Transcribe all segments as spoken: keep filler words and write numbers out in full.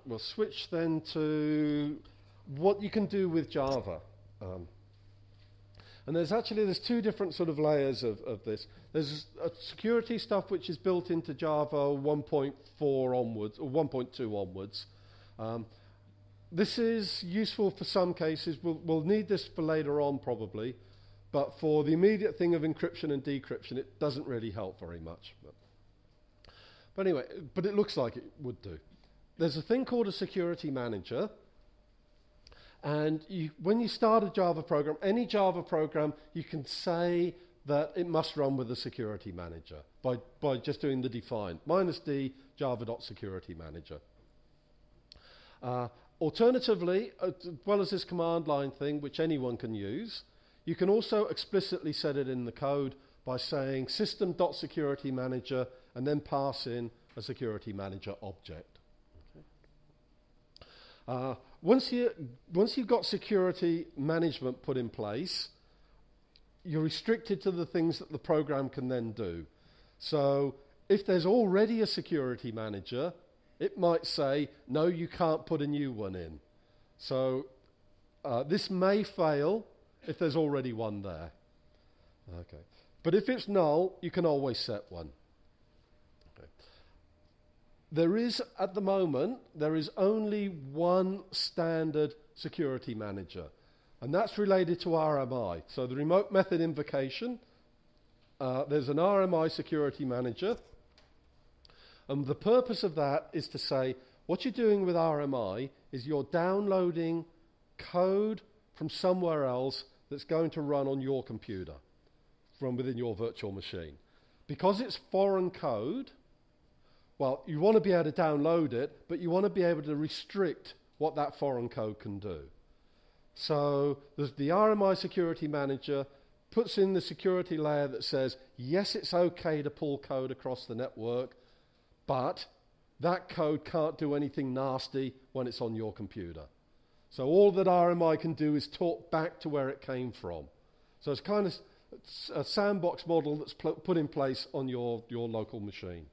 we'll switch then to what you can do with Java. Um, and there's actually, there's two different sort of layers of, of this. There's a security stuff which is built into Java one point four onwards, or one point two onwards. Um, this is useful for some cases. We'll, we'll need this for later on probably. But for the immediate thing of encryption and decryption, it doesn't really help very much. But, but anyway, but it looks like it would do. There's a thing called a security manager. And you, when you start a Java program, any Java program, you can say that it must run with a security manager by, by just doing the define. Minus D, java.security manager. Uh, alternatively, as well as this command line thing, which anyone can use, you can also explicitly set it in the code by saying system.security manager and then pass in a security manager object. Okay. Uh, once, you, once you've got security management put in place, you're restricted to the things that the program can then do. So if there's already a security manager, it might say, no, you can't put a new one in. So uh, this may fail if there's already one there. Okay. But if it's null, you can always set one. Okay. There is, at the moment, there is only one standard security manager, and that's related to R M I. So the remote method invocation, uh, there's an R M I security manager, and the purpose of that is to say, what you're doing with R M I is you're downloading code from somewhere else that's going to run on your computer from within your virtual machine. Because it's foreign code, well, you want to be able to download it, but you want to be able to restrict what that foreign code can do. So there's the R M I security manager puts in the security layer that says, yes, it's okay to pull code across the network, but that code can't do anything nasty when it's on your computer. So all that R M I can do is talk back to where it came from. So it's kind of a sandbox model that's pl- put in place on your, your local machine.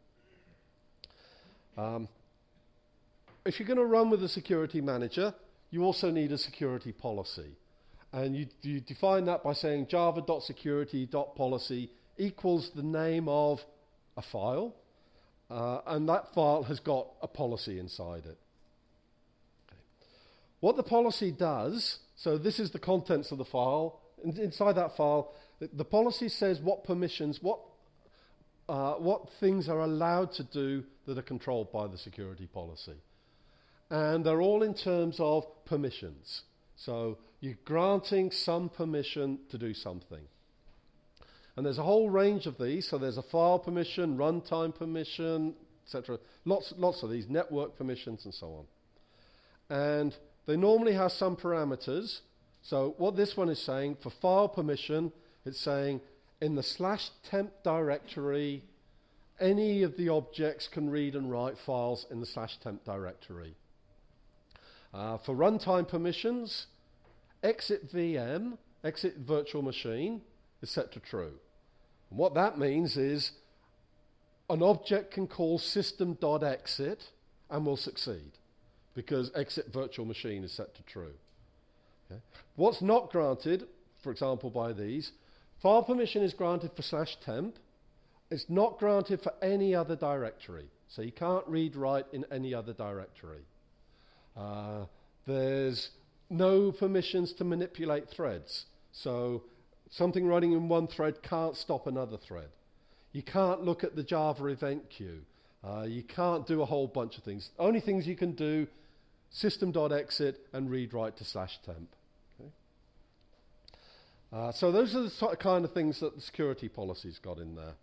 Um, if you're going to run with a security manager, you also need a security policy. And you, you define that by saying java.security.policy equals the name of a file, uh, and that file has got a policy inside it. Okay. What the policy does, so this is the contents of the file. In, inside that file, the, the policy says what permissions, what uh, what things are allowed to do that are controlled by the security policy. And they're all in terms of permissions. So you're granting some permission to do something. And there's a whole range of these. So there's a file permission, runtime permission, et cetera. Lots, lots of these, network permissions and so on. And they normally have some parameters. So what this one is saying, for file permission, it's saying in the slash temp directory, any of the objects can read and write files in the slash temp directory. Uh, for runtime permissions, exit V M, exit virtual machine, is set to true. And what that means is an object can call system.exit and will succeed because exit virtual machine is set to true. Okay. What's not granted, for example, by these, file permission is granted for slash temp. It's not granted for any other directory. So you can't read, write in any other directory. Uh, there's no permissions to manipulate threads. So something running in one thread can't stop another thread. You can't look at the Java event queue. Uh, you can't do a whole bunch of things. Only things you can do, system.exit and read, write to slash temp. Okay. Uh, so those are the sort of kind of things that the security policy's got in there.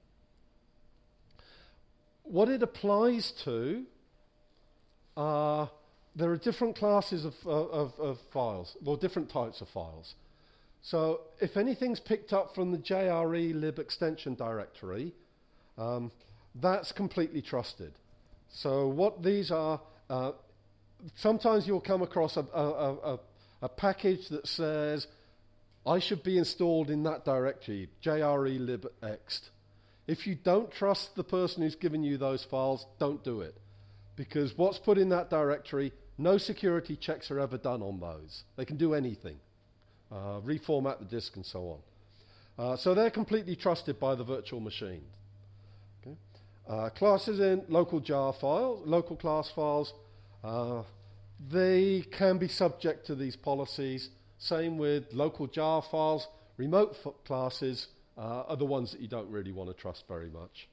What it applies to are there are different classes of, uh, of, of files, or different types of files. So if anything's picked up from the J R E lib extension directory, um, that's completely trusted. So what these are, uh, sometimes you'll come across a, a, a, a package that says, I should be installed in that directory, J R E lib ext. If you don't trust the person who's given you those files, don't do it. because what's put in that directory, no security checks are ever done on those. They can do anything, uh, reformat the disk and so on. Uh, so they're completely trusted by the virtual machine. Okay. Uh, classes in local jar files, local class files, uh, they can be subject to these policies. Same with local jar files. Remote f- classes uh, are the ones that you don't really want to trust very much.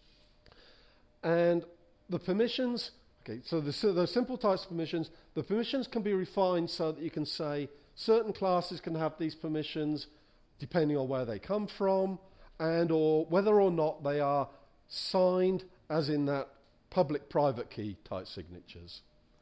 And the permissions, okay, so the, so the simple types of permissions, the permissions can be refined so that you can say certain classes can have these permissions depending on where they come from and or whether or not they are signed as in that public-private key type signatures.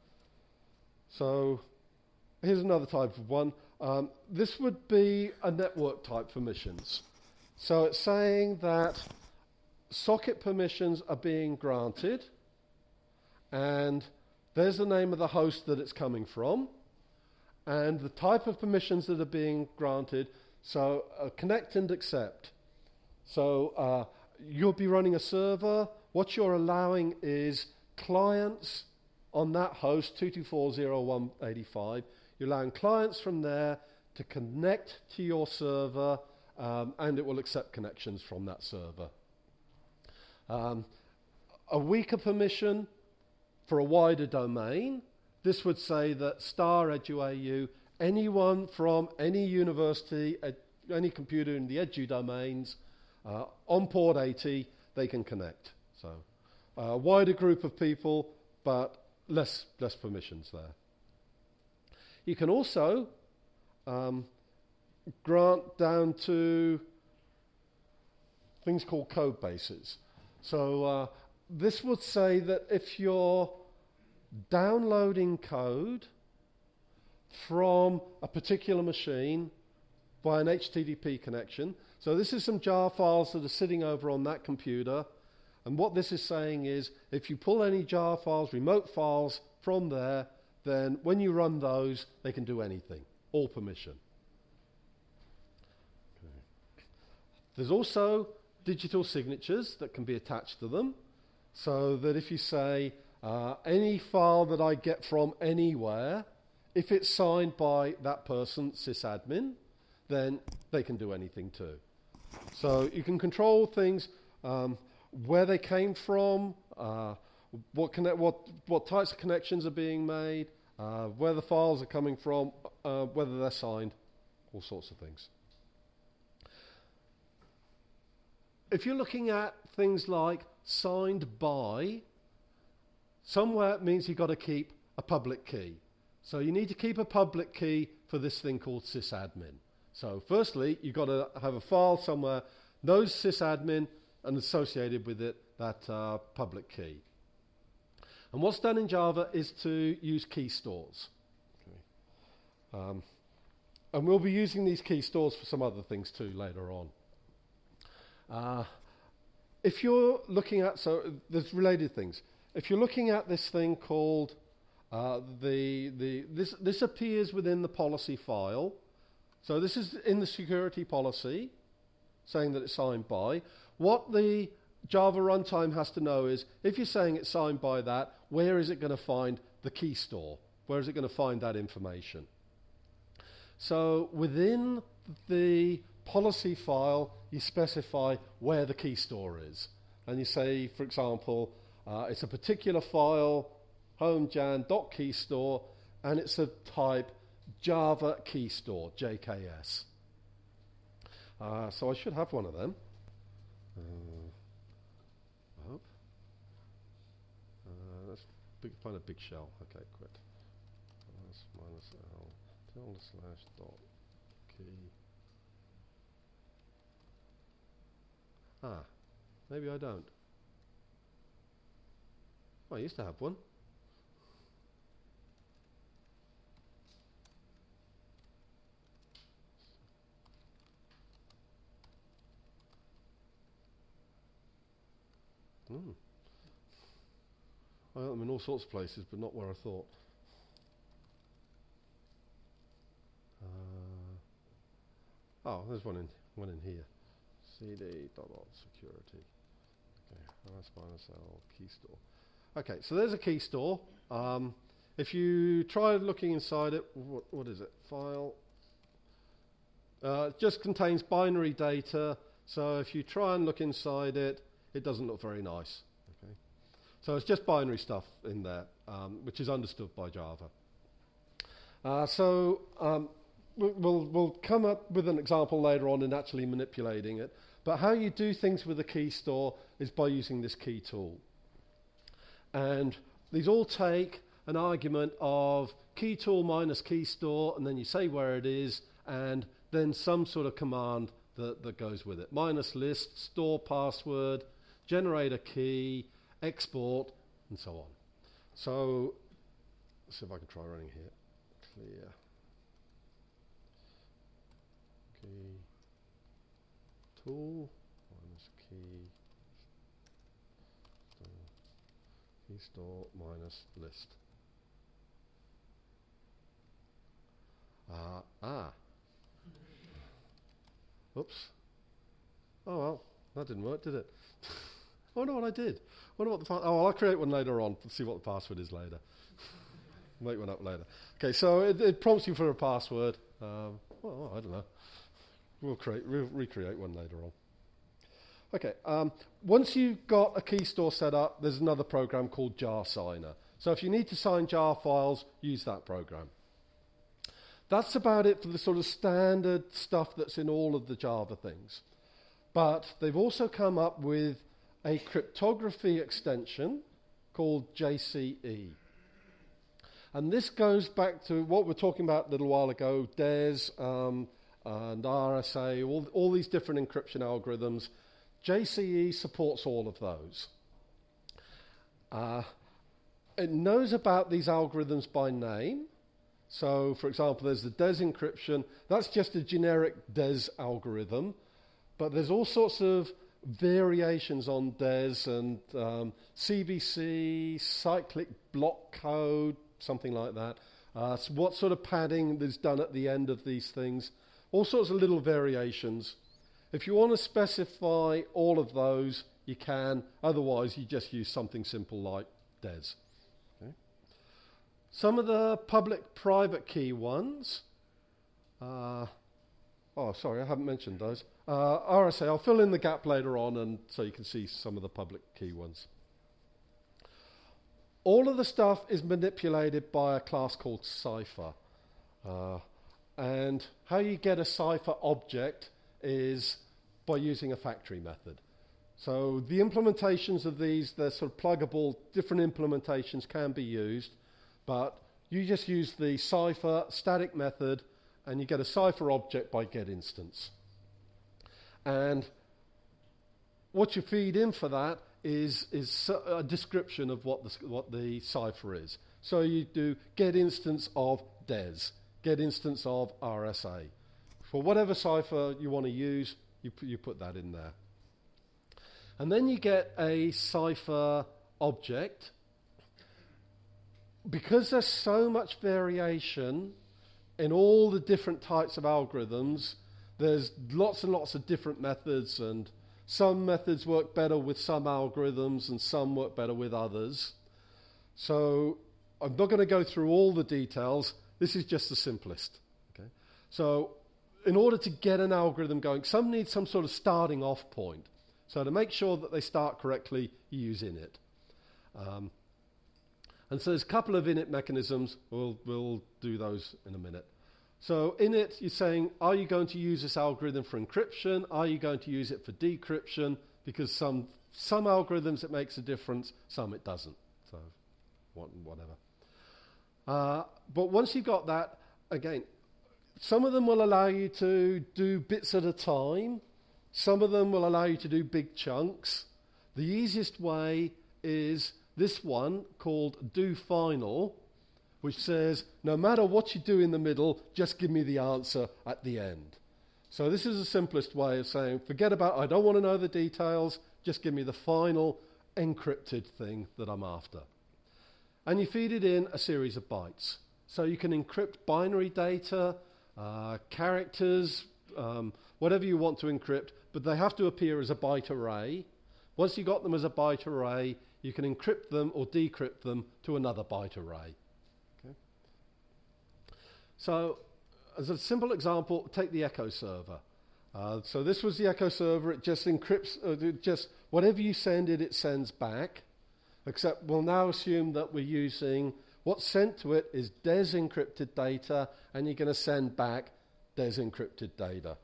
So here's another type of one. Um, this would be a network type permissions. So it's saying that socket permissions are being granted and there's the name of the host that it's coming from and the type of permissions that are being granted. So uh, connect and accept. So uh, you'll be running a server. What you're allowing is clients on that host, two two four dot zero one eighty-five. You're allowing clients from there to connect to your server, um, and it will accept connections from that server. Um, a weaker permission for a wider domain, this would say that star EduAU, anyone from any university, ed, any computer in the edu domains, uh, on port eighty, they can connect. So a wider group of people, but less, less permissions there. You can also um, grant down to things called code bases. So uh, this would say that if you're downloading code from a particular machine by an H T T P connection, so this is some jar files that are sitting over on that computer, and what this is saying is if you pull any jar files, remote files from there, then when you run those, they can do anything, all permission. Okay. There's also digital signatures that can be attached to them, so that if you say, uh, any file that I get from anywhere, if it's signed by that person, sysadmin, then they can do anything too. So you can control things, um, where they came from, uh, what, connect, what, what types of connections are being made, Uh, where the files are coming from, uh, whether they're signed, all sorts of things. If you're looking at things like signed by, somewhere it means you've got to keep a public key. So you need to keep a public key for this thing called sysadmin. So firstly, you've got to have a file somewhere, knows sysadmin, and associated with it, that uh, public key. And what's done in Java is to use key stores. Okay. Um, and we'll be using these key stores for some other things too later on. Uh, if you're looking at, so there's related things. If you're looking at this thing called, uh, the, the, this, this appears within the policy file. So this is in the security policy, saying that it's signed by. What the Java runtime has to know is, if you're saying it's signed by that, where is it going to find the key store? Where is it going to find that information? So within the policy file, you specify where the key store is. And you say, for example, uh, it's a particular file, homejan.keystore, and it's a type Java key store, J K S. Uh, so I should have one of them. Uh, Big, find a big shell. Okay, quit. Minus, minus L, tilde slash dot key. Ah, maybe I don't. Oh, I used to have one. Hmm. Well, I'm in all sorts of places, but not where I thought. Uh, oh, there's one in one in here. C D dot security. Okay, minus minus L key store. Okay, so there's a key store. Um, if you try looking inside it, what, what is it? File. Uh, it just contains binary data. So if you try and look inside it, it doesn't look very nice. Okay, so it's just binary stuff in there, um, which is understood by Java. Uh, so um, we'll, we'll come up with an example later on in actually manipulating it. But how you do things with a key store is by using this key tool. And these all take an argument of key tool minus key store, and then you say where it is, and then some sort of command that, that goes with it. Minus list, store password, generate a key, export, and so on. So let's see if I can try running here. Clear. Key tool minus key store, key store minus list. Uh, ah. Oops. Oh well, that didn't work, did it? I wonder what I did. Wonder what the pa- oh, well, I'll create one later on to see what the password is later. Make one up later. Okay, so it, it prompts you for a password. Um, well, I don't know. We'll create, we'll recreate one later on. Okay, um, once you've got a key store set up, there's another program called Jar Signer. So if you need to sign jar files, use that program. That's about it for the sort of standard stuff that's in all of the Java things. But they've also come up with a cryptography extension called J C E. And this goes back to what we were talking about a little while ago, D E S um, and R S A, all, all these different encryption algorithms. J C E supports all of those. Uh, it knows about these algorithms by name. So, for example, there's the D E S encryption. That's just a generic D E S algorithm. But there's all sorts of variations on D E S and um, C B C, cyclic block code, something like that. Uh, so what sort of padding is done at the end of these things. All sorts of little variations. If you want to specify all of those, you can. Otherwise, you just use something simple like D E S. Okay. Some of the public-private key ones. Uh, oh, sorry, I haven't mentioned those. Uh, R S A, I'll fill in the gap later on, and so you can see some of the public key ones. All of the stuff is manipulated by a class called Cypher. Uh, and how you get a Cypher object is by using a factory method. So the implementations of these, they're sort of pluggable, different implementations can be used, but you just use the Cypher static method, and you get a Cypher object by getInstance. And what you feed in for that is, is a description of what the, what the cipher is. So you do get instance of D E S, get instance of R S A. For whatever cipher you want to use, you, you put that in there. And then you get a cipher object. Because there's so much variation in all the different types of algorithms, there's lots and lots of different methods, and some methods work better with some algorithms and some work better with others. So I'm not going to go through all the details. This is just the simplest. Okay? So in order to get an algorithm going, some need some sort of starting off point. So to make sure that they start correctly, you use init. Um, and so there's a couple of init mechanisms. We'll, we'll do those in a minute. So in it, you're saying, are you going to use this algorithm for encryption? Are you going to use it for decryption? Because some some algorithms it makes a difference, some it doesn't. So whatever. Uh, but once you've got that, again, some of them will allow you to do bits at a time. Some of them will allow you to do big chunks. The easiest way is this one called doFinal, which says, no matter what you do in the middle, just give me the answer at the end. So this is the simplest way of saying, forget about, I don't want to know the details, just give me the final encrypted thing that I'm after. And you feed it in a series of bytes. So you can encrypt binary data, uh, characters, um, whatever you want to encrypt, but they have to appear as a byte array. Once you've got them as a byte array, you can encrypt them or decrypt them to another byte array. Okay? So, as a simple example, take the Echo server. Uh, so this was the Echo server. It just encrypts, uh, it just whatever you send it, it sends back. Except we'll now assume that we're using what's sent to it is des encrypted data, and you're going to send back des encrypted data.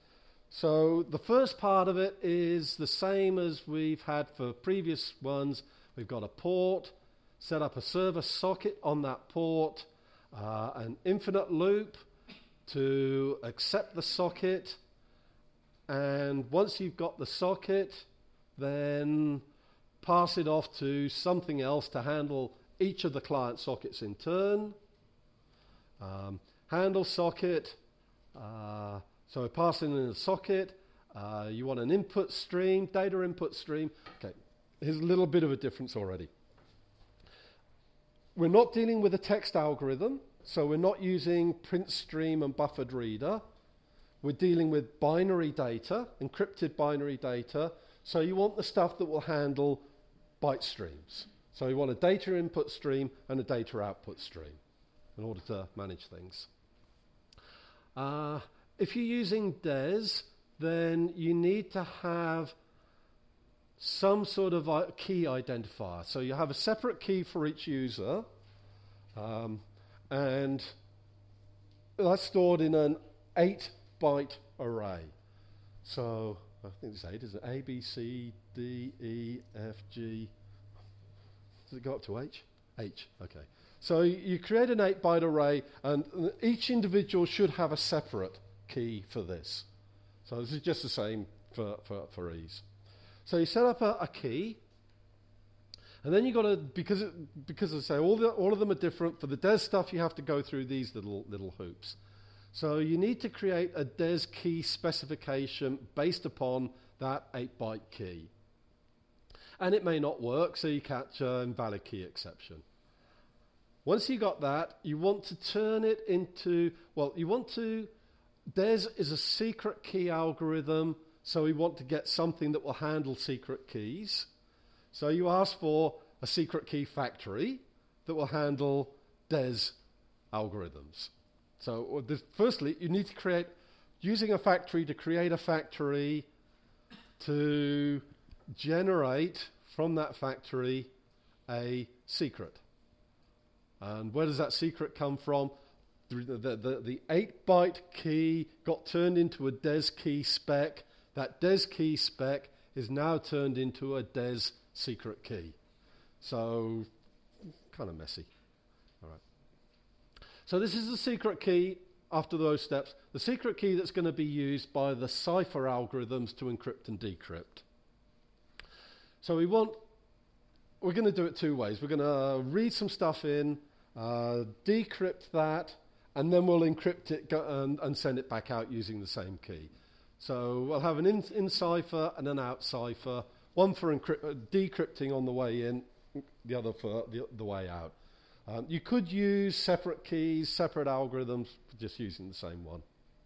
So the first part of it is the same as we've had for previous ones. We've got a port, set up a server socket on that port, uh, an infinite loop to accept the socket, and once you've got the socket, then pass it off to something else to handle each of the client sockets in turn. Um, handle socket, uh, so passing in a socket, uh, you want an input stream, data input stream. Okay, here's a little bit of a difference already. We're not dealing with a text algorithm, so we're not using print stream and buffered reader. We're dealing with binary data, encrypted binary data, so you want the stuff that will handle byte streams. So you want a data input stream and a data output stream in order to manage things. Uh, if you're using des, then you need to have some sort of uh, key identifier. So you have a separate key for each user, um, and that's stored in an eight byte array. So I think it's eight, isn't it? A, B, C, D, E, F, G. Does it go up to H? H, okay. So you create an eight byte array, and each individual should have a separate key for this. So this is just the same for, for, for ease. So you set up a, a key, and then you've got to, because, it, because as I say, all, the, all of them are different. For the des stuff, you have to go through these little, little hoops. So you need to create a des key specification based upon that eight byte key. And it may not work, so you catch an invalid key exception. Once you got that, you want to turn it into, well, you want to, des is a secret key algorithm, so we want to get something that will handle secret keys. So you ask for a secret key factory that will handle des algorithms. So this, firstly, you need to create, using a factory to create a factory to generate from that factory a secret. And where does that secret come from? The, the, the, the eight byte key got turned into a des key spec. That des key spec is now turned into a des secret key. So, kind of messy. All right. So this is the secret key after those steps. The secret key that's going to be used by the cipher algorithms to encrypt and decrypt. So we want, we're going to do it two ways. We're going to read some stuff in, uh, decrypt that, and then we'll encrypt it go, and, and send it back out using the same key. So we'll have an in, in cipher and an out cipher, one for encrypt, uh, decrypting on the way in, the other for the, the way out. Um, you could use separate keys, separate algorithms, just using the same one.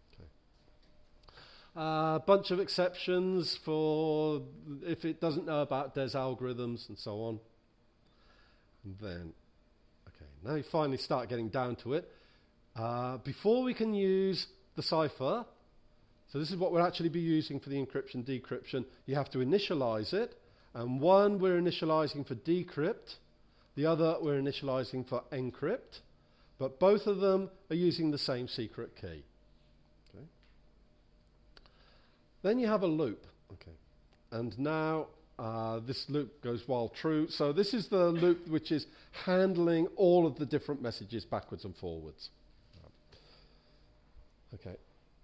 A uh, bunch of exceptions for if it doesn't know about des algorithms and so on. And then, okay, now you finally start getting down to it. Uh, before we can use the cipher, so this is what we'll actually be using for the encryption, decryption, you have to initialize it. And one we're initializing for decrypt, the other we're initializing for encrypt. But both of them are using the same secret key. Then you have a loop, okay, and now uh, this loop goes while true. So this is the loop which is handling all of the different messages backwards and forwards. Okay.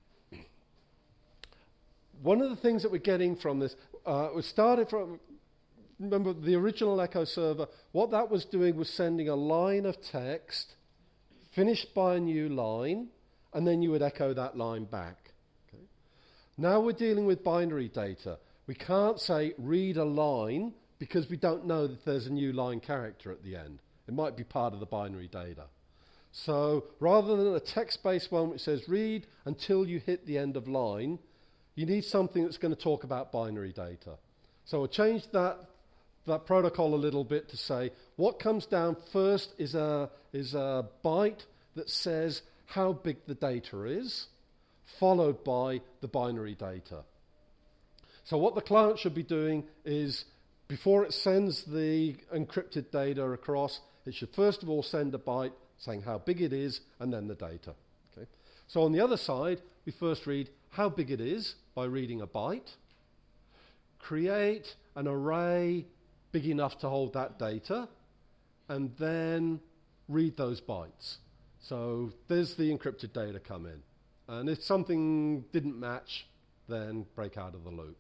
One of the things that we're getting from this, uh, we started from, remember the original Echo server, what that was doing was sending a line of text, finished by a new line, and then you would echo that line back. Now we're dealing with binary data. We can't say read a line because we don't know that there's a new line character at the end. It might be part of the binary data. So rather than a text-based one which says read until you hit the end of line, you need something that's going to talk about binary data. So we'll change that that protocol a little bit to say what comes down first is a is a byte that says how big the data is, followed by the binary data. So what the client should be doing is, before it sends the encrypted data across, it should first of all send a byte saying how big it is, and then the data. Okay? So on the other side, we first read how big it is by reading a byte, create an array big enough to hold that data, and then read those bytes. So there's the encrypted data come in. And if something didn't match, then break out of the loop.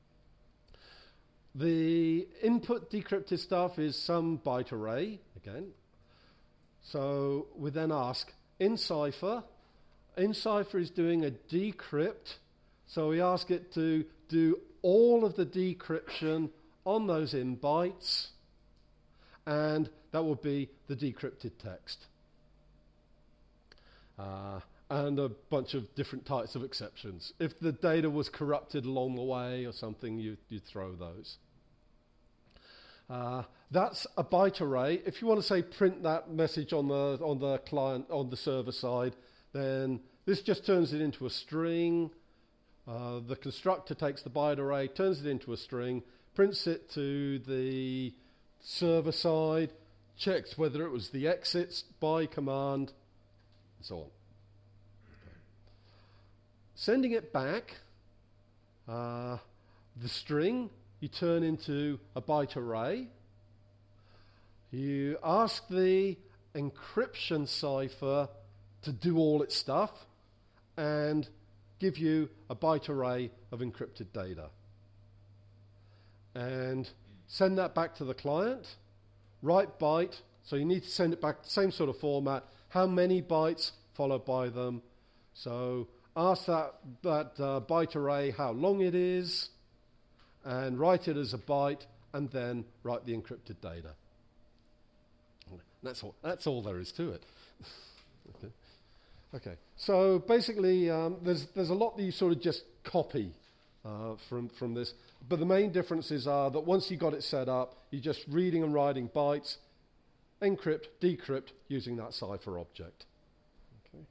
The input decrypted stuff is some byte array, again. So we then ask, in Cypher, in Cypher is doing a decrypt, so we ask it to do all of the decryption on those in bytes, and that will be the decrypted text. Uh, and a bunch of different types of exceptions. If the data was corrupted along the way or something, you, you'd throw those. Uh, that's a byte array. If you want to say print that message on the on the client on the server side, then this just turns it into a string. Uh, the constructor takes the byte array, turns it into a string, prints it to the server side, checks whether it was the exits by command, and so on. Okay. Sending it back, uh, the string you turn into a byte array. You ask the encryption cipher to do all its stuff and give you a byte array of encrypted data. And send that back to the client. Write byte, so you need to send it back, same sort of format. How many bytes followed by them. So ask that, that uh, byte array how long it is, and write it as a byte, and then write the encrypted data. That's all, that's all there is to it. Okay. Okay, so basically um, there's, there's a lot that you sort of just copy uh, from, from this, but the main differences are that once you got it set up, you're just reading and writing bytes, encrypt, decrypt, using that cipher object. Okay.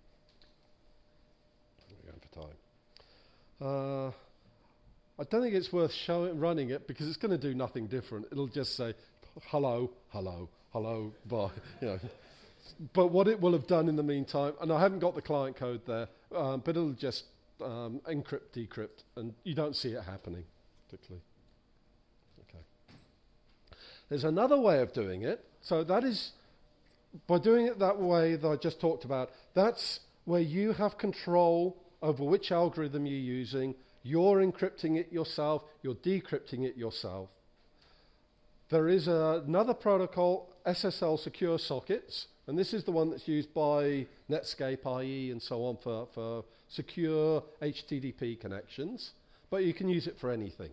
We're going for time. Uh, I don't think it's worth showing, running it, because it's going to do nothing different. It'll just say, hello, hello, hello, bye. You know. But what it will have done in the meantime, and I haven't got the client code there, um, but it'll just um, encrypt, decrypt, and you don't see it happening, particularly. Okay. There's another way of doing it. So that is, by doing it that way that I just talked about, that's where you have control over which algorithm you're using. You're encrypting it yourself, you're decrypting it yourself. There is a, another protocol, S S L Secure Sockets, and this is the one that's used by Netscape, I E, and so on for, for secure H T T P connections, but you can use it for anything.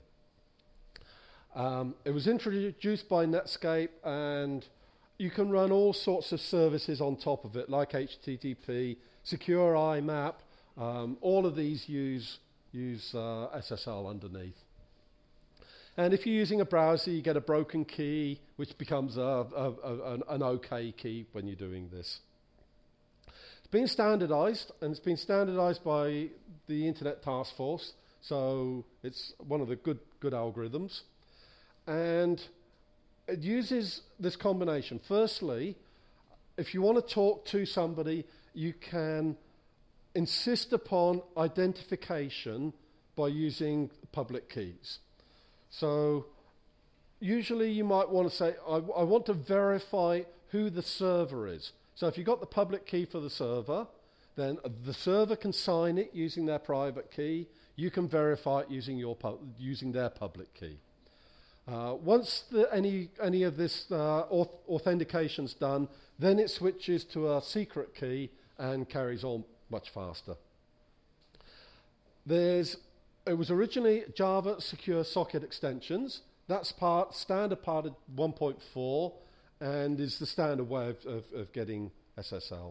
Um, it was introduced by Netscape, and you can run all sorts of services on top of it, like H T T P, Secure I MAP. Um, all of these use, use uh, S S L underneath. And if you're using a browser, you get a broken key, which becomes a, a, a, an, an OK key when you're doing this. It's been standardized, and it's been standardized by the Internet Task Force, so it's one of the good, good algorithms. And it uses this combination. Firstly, if you want to talk to somebody, you can insist upon identification by using public keys. So usually you might want to say, I, I want to verify who the server is. So if you've got the public key for the server, then the server can sign it using their private key. You can verify it using, your pu- using their public key. Uh, once the, any, any of this uh, auth- authentication's done, then it switches to a secret key and carries on much faster. There's It was originally Java Secure Socket Extensions. That's part, standard part of one point four, and is the standard way of, of, of getting S S L.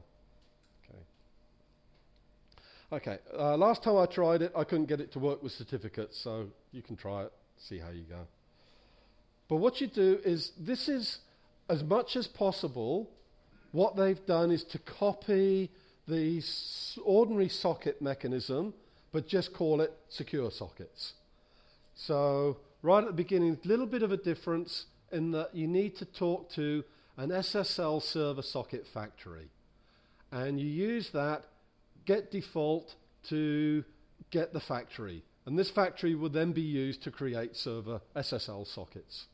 Okay. Okay. Uh, last time I tried it, I couldn't get it to work with certificates, so you can try it, see how you go. But what you do is, this is, as much as possible, what they've done is to copy the s- ordinary socket mechanism, but just call it secure sockets. So right at the beginning, a little bit of a difference in that you need to talk to an S S L server socket factory. And you use that get default to get the factory. And this factory will then be used to create server S S L sockets.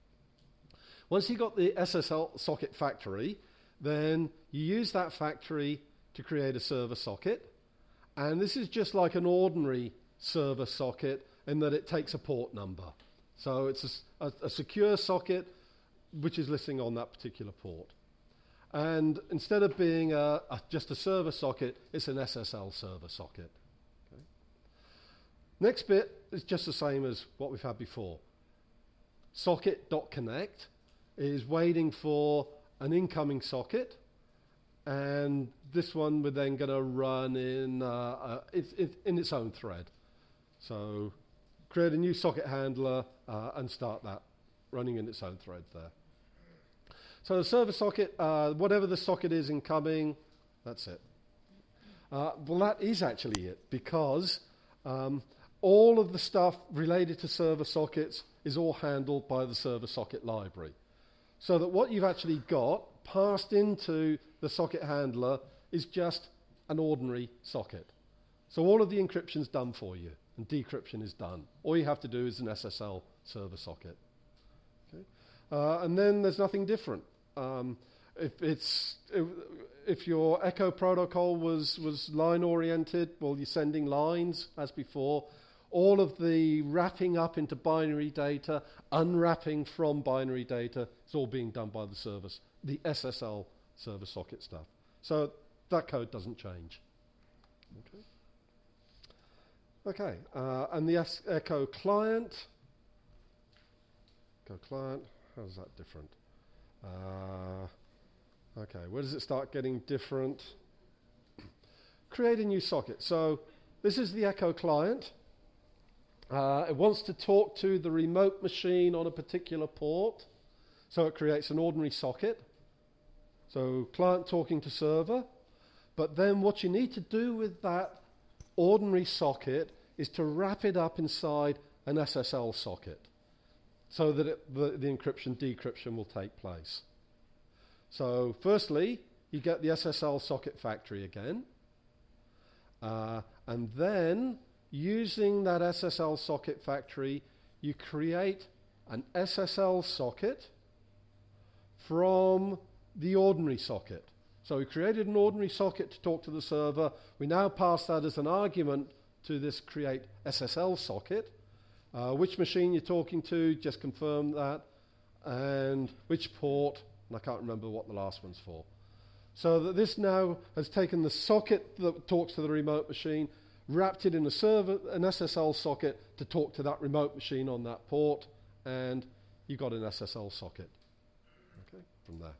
Once you've got the S S L socket factory, then you use that factory to create a server socket. And this is just like an ordinary server socket in that it takes a port number. So it's a, a, a secure socket which is listing on that particular port. And instead of being a, a, just a server socket, it's an S S L server socket. Okay. Next bit is just the same as what we've had before. Socket.connect is waiting for an incoming socket, and this one we're then going to run in, uh, uh, it, it, in its own thread. So create a new socket handler uh, and start that running in its own thread there. So the server socket, uh, whatever the socket is incoming, that's it. Uh, well, that is actually it, because um, all of the stuff related to server sockets is all handled by the server socket library. So that what you've actually got passed into the socket handler is just an ordinary socket. So all of the encryption's done for you, and decryption is done. All you have to do is an S S L server socket. Okay? Uh, and then there's nothing different. Um, if it's if, if your Echo protocol was, was line-oriented, well, you're sending lines, as before. All of the wrapping up into binary data, unwrapping from binary data, it's all being done by the service, the S S L server socket stuff. So that code doesn't change. Okay, okay. Uh, and the S- Echo client, Echo client, how's that different? Uh, okay, where does it start getting different? Create a new socket. So this is the Echo client. Uh, it wants to talk to the remote machine on a particular port, so it creates an ordinary socket. So client talking to server. But then what you need to do with that ordinary socket is to wrap it up inside an S S L socket so that it, the, the encryption, decryption will take place. So firstly, you get the S S L socket factory again. Uh, and then using that S S L socket factory, you create an S S L socket from the ordinary socket. So we created an ordinary socket to talk to the server. We now pass that as an argument to this create S S L socket. Uh, which machine you're talking to, just confirm that. And which port, and I can't remember what the last one's for. So that this now has taken the socket that talks to the remote machine, wrapped it in a server, an S S L socket to talk to that remote machine on that port, and you got an S S L socket. Okay, from there.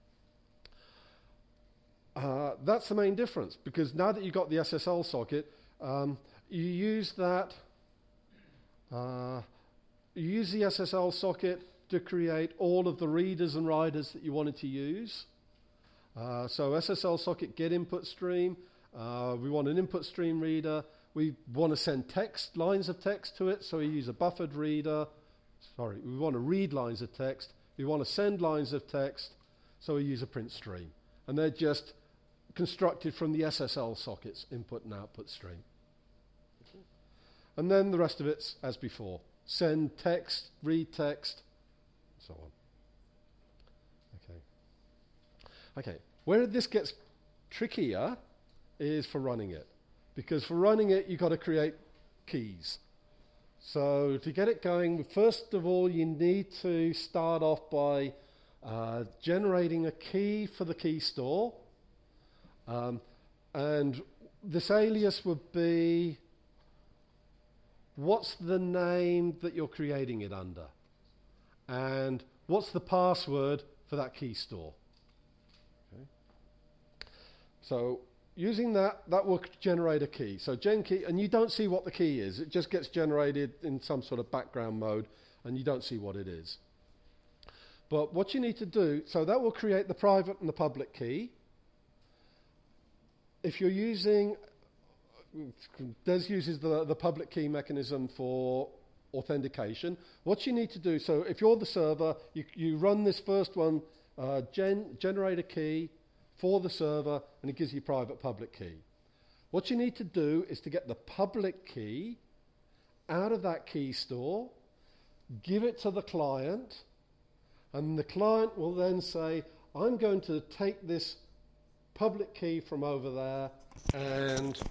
Uh, that's the main difference, because now that you've got the S S L socket, um, you use that, uh, you use the S S L socket to create all of the readers and writers that you wanted to use. Uh, so S S L socket get input stream. Uh, we want an input stream reader. We want to send text, lines of text to it, so we use a buffered reader. Sorry, we want to read lines of text. We want to send lines of text, so we use a print stream. And they're just constructed from the S S L socket's input and output stream. Okay. And then the rest of it's as before. Send text, read text, and so on. Okay. Okay, where this gets trickier is for running it. Because for running it, you've got to create keys. So to get it going, first of all, you need to start off by uh, generating a key for the key store. Um, and this alias would be, what's the name that you're creating it under? And what's the password for that key store? Okay. So using that, that will generate a key. So gen key, and you don't see what the key is. It just gets generated in some sort of background mode, and you don't see what it is. But what you need to do, so that will create the private and the public key. If you're using, Des uses the, the public key mechanism for authentication. What you need to do, so if you're the server, you, you run this first one, uh, gen, generate a key for the server, and it gives you private public key. What you need to do is to get the public key out of that key store, give it to the client, and the client will then say, I'm going to take this public key from over there and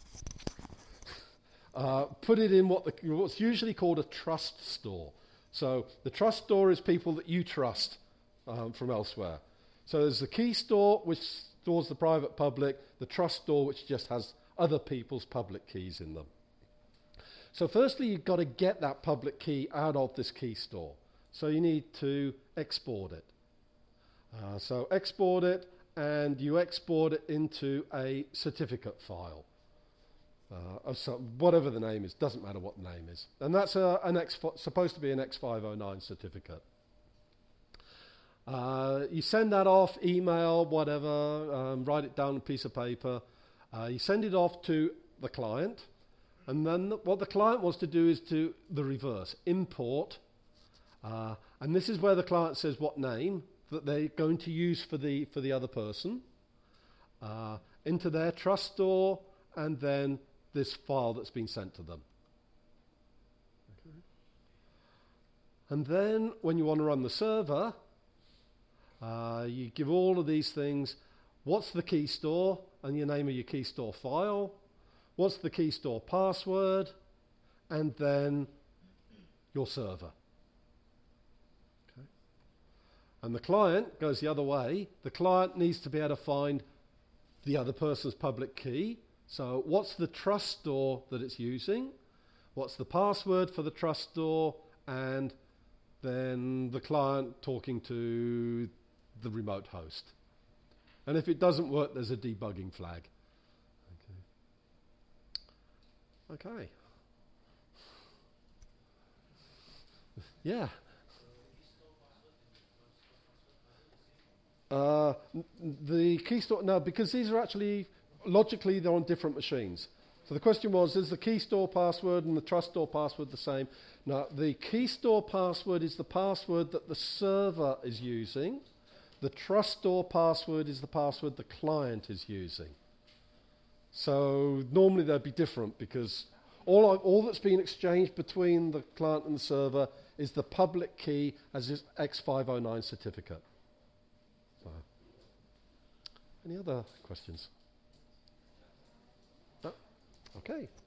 uh, put it in what the, what's usually called a trust store. So the trust store is people that you trust um, from elsewhere. So there's the key store, which stores the private public, the trust store, which just has other people's public keys in them. So firstly, you've got to get that public key out of this key store. So you need to export it. Uh, so export it, and you export it into a certificate file. Uh, of some, whatever the name is, doesn't matter what the name is. And that's a, an X, supposed to be an X five oh nine certificate. Uh, you send that off, email, whatever, um, write it down on a piece of paper. Uh, you send it off to the client, and then th- what the client wants to do is to the reverse, import. Uh, and this is where the client says what name that they're going to use for the for the other person uh, into their trust store, and then this file that's been sent to them. Okay. And then when you want to run the server, uh, you give all of these things. What's the key store and your name of your key store file? What's the key store password? And then your server. Okay. And the client goes the other way. The client needs to be able to find the other person's public key. So what's the trust store that it's using? What's the password for the trust store? And then the client talking to the remote host. And if it doesn't work, there's a debugging flag. Okay. Okay. Yeah. Uh, the key store, no, because these are actually, logically, they're on different machines. So the question was, is the key store password and the trust store password the same? No, the key store password is the password that the server is using. The trust store password is the password the client is using. So normally they'd be different because all, I, all that's being exchanged between the client and the server is the public key as this X five oh nine certificate. So, any other questions? No? Okay.